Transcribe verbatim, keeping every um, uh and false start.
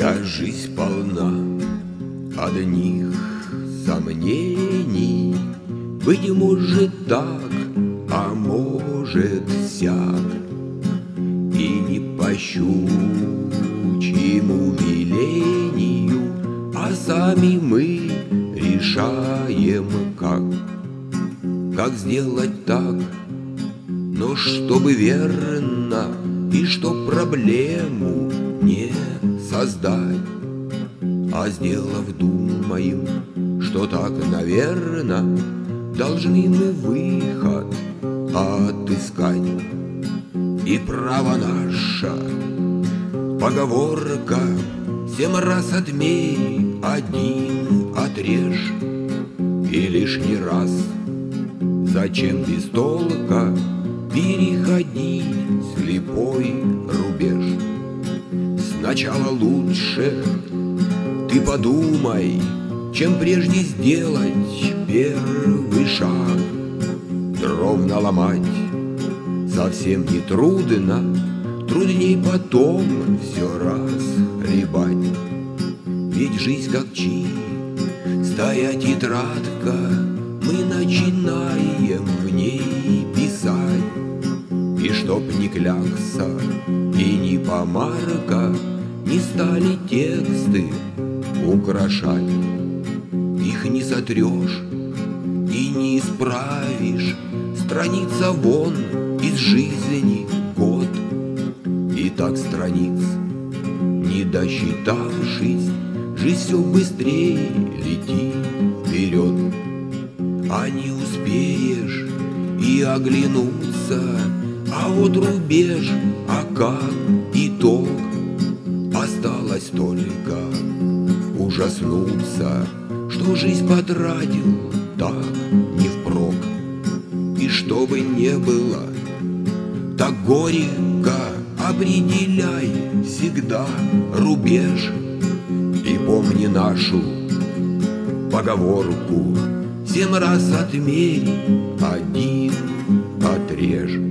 Вся жизнь полна одних сомнений. Быть может так, а может сяк. И не по щучьему велению, а сами мы решаем как. Как сделать так, но чтобы верно, и чтоб проблему не создать. А сделав, думаем, что так, наверно, должны мы выход отыскать. И право наше, поговорка: семь раз отмерь, один отрежь. И лишний раз зачем без толка переходить слепой рубеж? Сначала лучше ты подумай, чем прежде сделать первый шаг. Дров наломать совсем не трудно, трудней потом все разгребать. Ведь жизнь как чай, стая тетрадка, мы начинаем в ней писать. И чтоб ни клякса и ни помарка не стали тексты украшать. Их не сотрешь и не исправишь, страница вон из жизни год. И так страниц, не досчитавшись, жизнь все быстрее летит вперед. А не успеешь и оглянуться, а вот рубеж, а как итог? Осталось только ужаснуться, что жизнь потратил так не впрок. И чтобы не было так горько, определяй всегда рубеж. И помни нашу поговорку: семь раз отмерь, один отрежь.